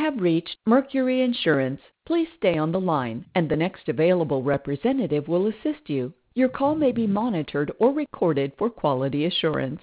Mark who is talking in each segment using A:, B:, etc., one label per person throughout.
A: have reached Mercury Insurance. Please stay on the line, and the next available representative will assist you. Your call may be monitored or recorded for quality assurance.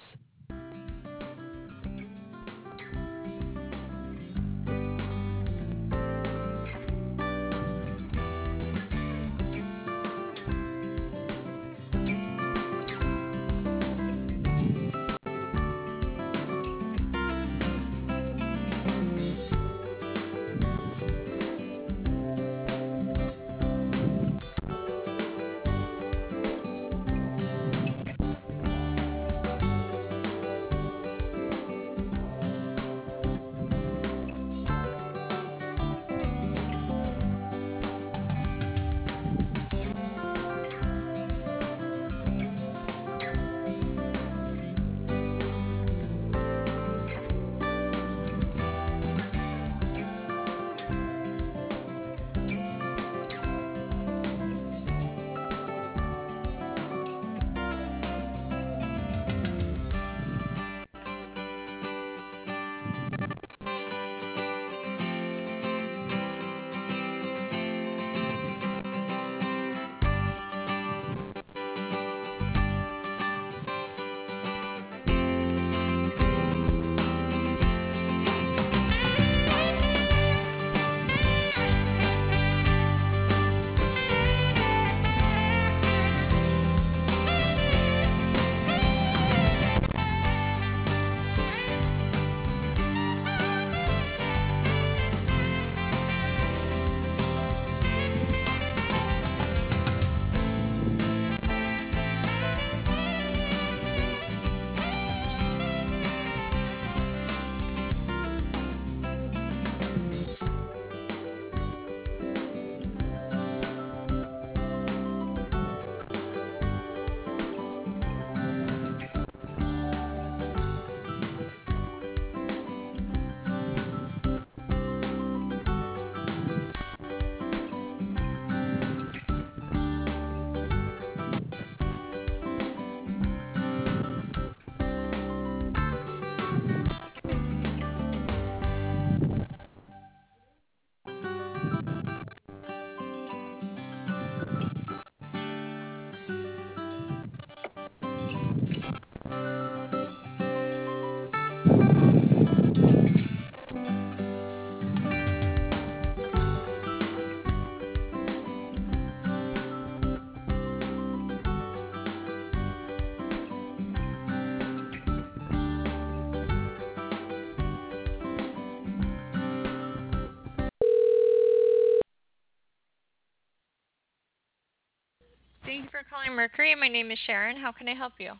B: Thank you for calling Mercury. My name is Sharon. How can I help you?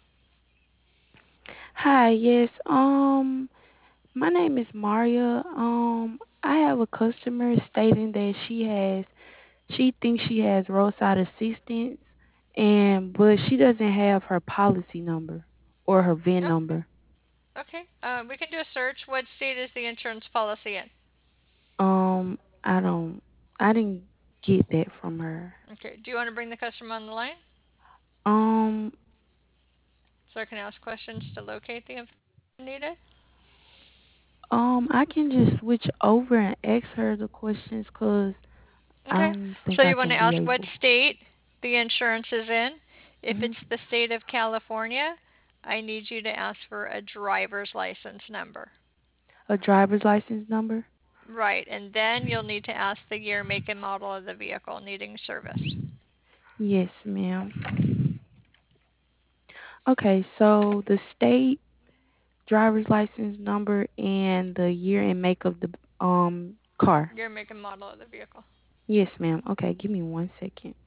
C: Hi, yes. My name is Maria. I have a customer stating that she thinks she has roadside assistance, but she doesn't have her policy number or her VIN
B: Oh,
C: number.
B: okay. We can do a search. What state is the insurance policy in?
C: I don't, I didn't get that from her.
B: Okay. Do you want to bring the customer on the line
C: Um,
B: so I can ask questions to locate the information needed?
C: I can just switch over and ask her the questions because I
B: Okay.
C: don't
B: So
C: think I
B: you want
C: can
B: to
C: be
B: ask what
C: able.
B: state the insurance is in? If
C: Hmm.
B: it's the state of California, I need you to ask for a driver's license number.
C: A driver's license number?
B: Right. And then you'll need to ask the year, make, and model of the vehicle needing service.
C: Yes, ma'am. Okay, so the state driver's license number and the year and make of the car.
B: Year, make, and model of the vehicle.
C: Yes, ma'am. Okay, give me 1 second.